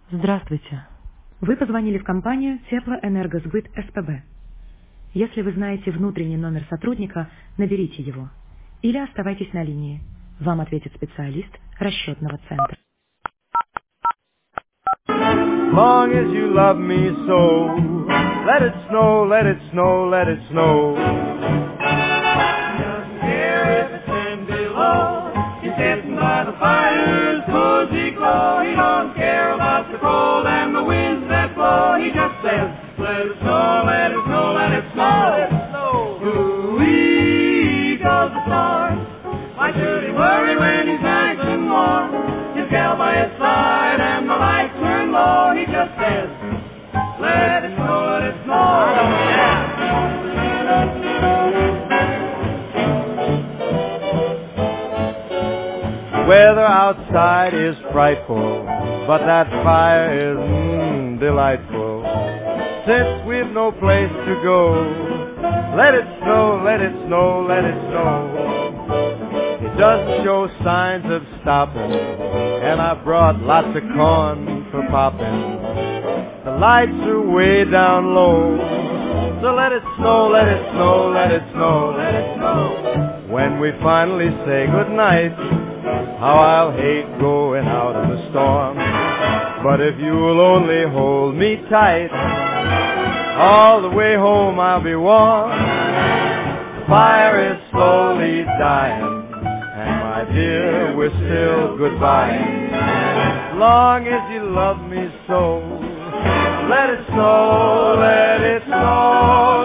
Здравствуйте. Вы позвонили в компанию Теплоэнергосбыт СПБ. Если вы знаете внутренний номер сотрудника, наберите его. Или оставайтесь на линии. Вам ответит специалист расчетного центра. Long as you love me so, let it snow, let it snow, let it snow. Doesn't care if it's 10 below. He's sitting by the fire's cozy glow. He don't care about the cold and the winds that blow. He just says, let it snow, let it snow, let it snow, let it snow. Ooh-wee goes the storm. Why should he worry when he's nice and warm? His gal by his side and the lights turn low. He just says, let it snow, let it snow. Weather outside is frightful, but that fire is delightful. Since we've no place to go, let it snow, let it snow, let it snow. It doesn't show signs of stopping, and I brought lots of corn for popping. The lights are way down low, so let it snow, let it snow, let it snow, let it snow. When we finally say goodnight, how I'll hate going out in the storm. But if you'll only hold me tight, all the way home I'll be warm. The fire is slowly dying, and my dear, we're still goodbye. As long as you love me so, let it snow, let it snow.